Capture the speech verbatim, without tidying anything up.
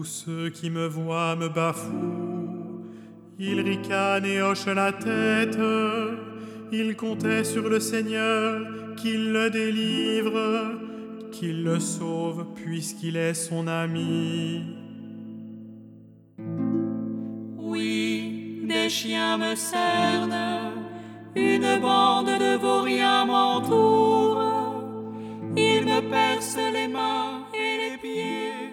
ceux qui me voient me bafouent. Ils ricanent et hochent la tête. Ils comptaient sur le Seigneur qu'il le délivre, qu'il le sauve puisqu'il est son ami. Oui, des chiens me cernent, une bande de vauriens m'entoure. Ils me percent les mains et les pieds.